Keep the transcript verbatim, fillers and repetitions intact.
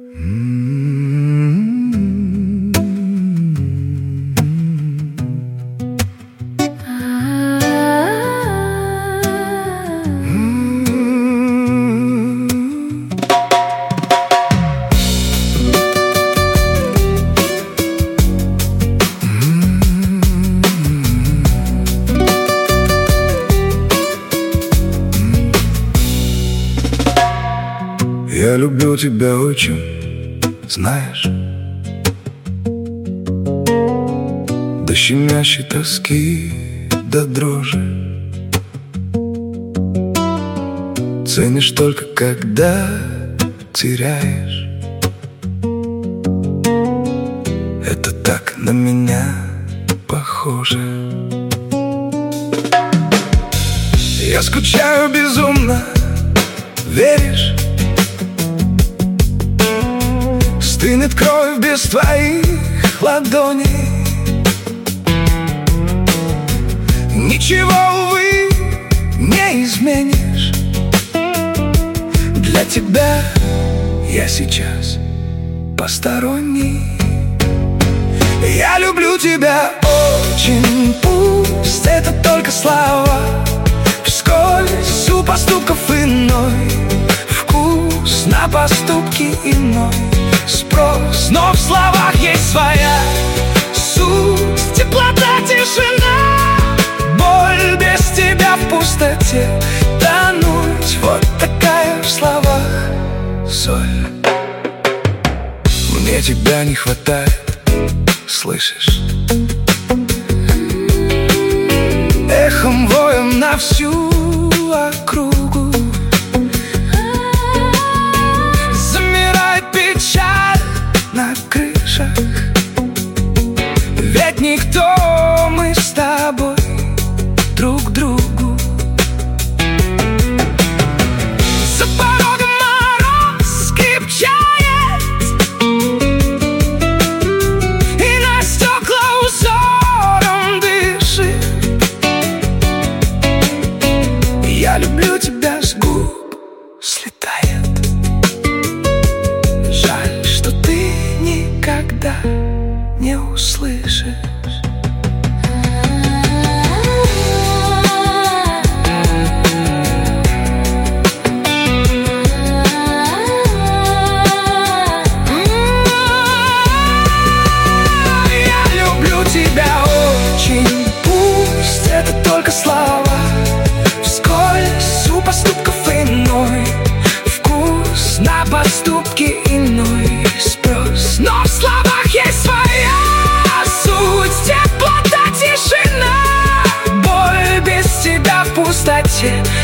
Я люблю тебя очень, знаешь, до щемящей тоски, до дрожи. Ценишь только, когда теряешь. Это так на меня похоже. Я скучаю безумно, веришь? Стынет кровь без твоих ладоней. Ничего, увы, не изменишь. Для тебя я сейчас посторонний. Я люблю тебя очень, пусть это только слова. Вскользь у поступков иной вкус, на поступки иной спрос, но в словах есть своя суть, теплота, тишина. Боль без тебя в пустоте тонуть, вот такая в словах соль. Мне тебя не хватает, слышишь? Эхом воем на всю округу замирает печаль на крышах. Ведь никто мы с тобой друг к другу. За порогом мороз крепчает, и на стекла узором дышит. Я люблю тебя, с губ слетает. Жаль, что ты никогда не услышишь. Я люблю тебя очень, пусть это только слова. Вскользь у поступков иной вкус, на поступки иной спрос, но в словах есть своя суть, теплота, тишина. Боль без тебя в пустоте